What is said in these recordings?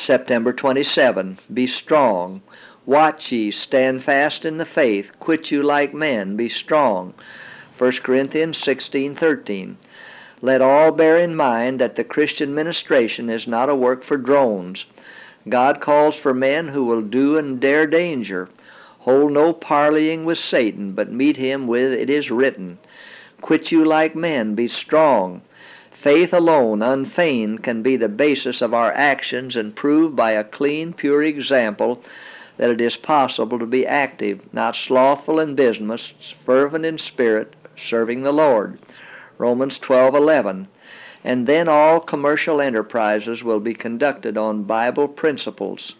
September 27, be strong. Watch ye, stand fast in the faith, quit you like men, be strong. 1 Corinthians 16:13. Let all bear in mind that the Christian ministration is not a work for drones. God calls for men who will do and dare danger. Hold no parleying with Satan, but meet him with, it is written. Quit you like men, be strong. Faith alone, unfeigned, can be the basis of our actions and prove by a clean, pure example that it is possible to be active, not slothful in business, fervent in spirit, serving the Lord. Romans 12:11. And then all commercial enterprises will be conducted on Bible principles.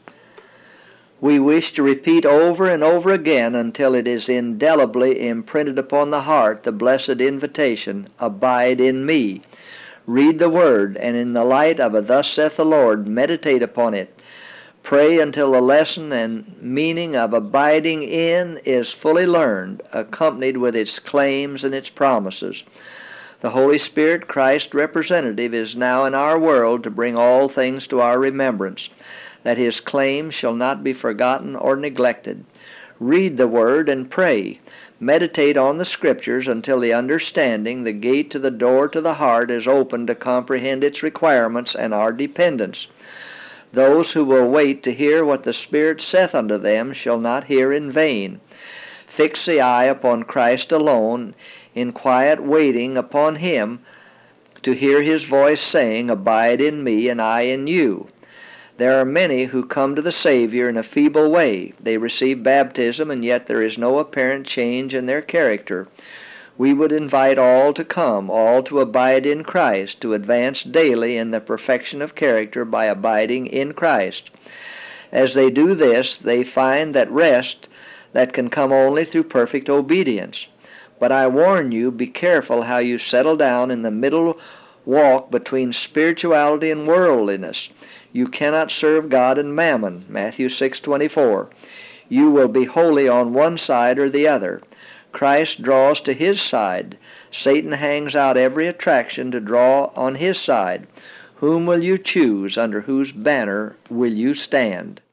We wish to repeat over and over again until it is indelibly imprinted upon the heart the blessed invitation, abide in me. Read the Word, and in the light of a thus saith the Lord, meditate upon it. Pray until the lesson and meaning of abiding in is fully learned, accompanied with its claims and its promises. The Holy Spirit, Christ's representative, is now in our world to bring all things to our remembrance, that His claims shall not be forgotten or neglected. Read the Word and pray. Meditate on the Scriptures until the understanding, the gate to the door to the heart, is opened to comprehend its requirements and our dependence. Those who will wait to hear what the Spirit saith unto them shall not hear in vain. Fix the eye upon Christ alone, in quiet waiting upon Him to hear His voice saying, Abide in me, and I in you. There are many who come to the Savior in a feeble way. They receive baptism, and yet there is no apparent change in their character. We would invite all to come, all to abide in Christ, to advance daily in the perfection of character by abiding in Christ. As they do this, they find that rest that can come only through perfect obedience. But I warn you, be careful how you settle down in the middle walk between spirituality and worldliness. You cannot serve God and mammon, Matthew 6:24. You will be wholly on one side or the other. Christ draws to His side. Satan hangs out every attraction to draw on his side. Whom will you choose? Under whose banner will you stand?